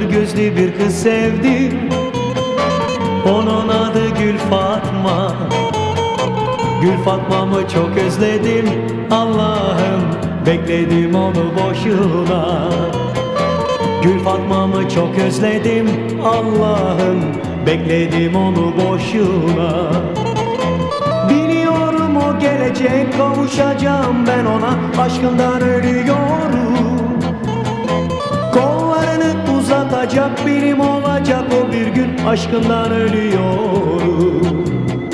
gözlü bir kız sevdim. Onun adı Gül Fatma. Gül Fatma'mı çok özledim. Allah'ım, bekledim onu boşuna. Gül Fatma'mı çok özledim. Allah'ım, bekledim onu boşuna. Biliyorum o gelecek, kavuşacağım ben ona. Aşkından ölüyorum. Kollarını uzatacak birim olacak o bir gün. Aşkından ölüyorum.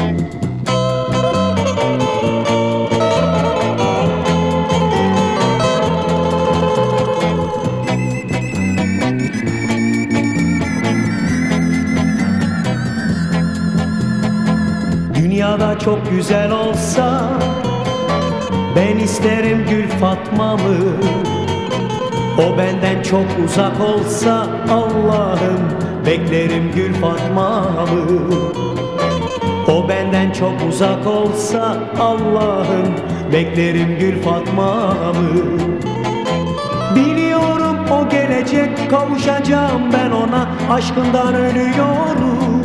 Dünyada çok güzel olsa ben isterim Gül Fatma'mı. O benden çok uzak olsa Allah'ım, beklerim Gül Fatma'mı. O benden çok uzak olsa Allah'ım, beklerim Gül Fatma'mı. Biliyorum o gelecek, kavuşacağım ben ona. Aşkından ölüyorum.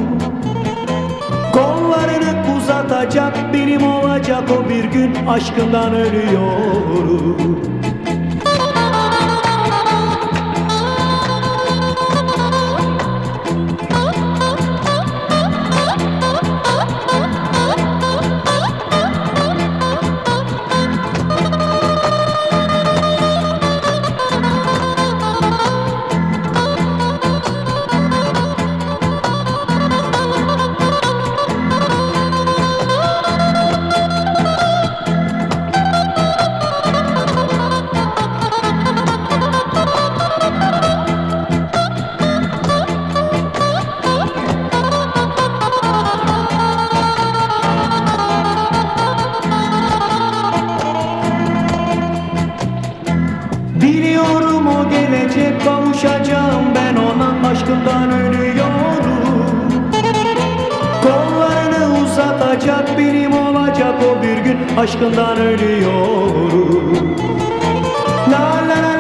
Kollarını uzatacak benim olacak o bir gün. Aşkından ölüyorum. Biliyorum o gelecek, kavuşacağım ben ona. Aşkından ölüyorum. Kollarını uzatacak benim olacak o bir gün. Aşkından ölüyorum. La la la.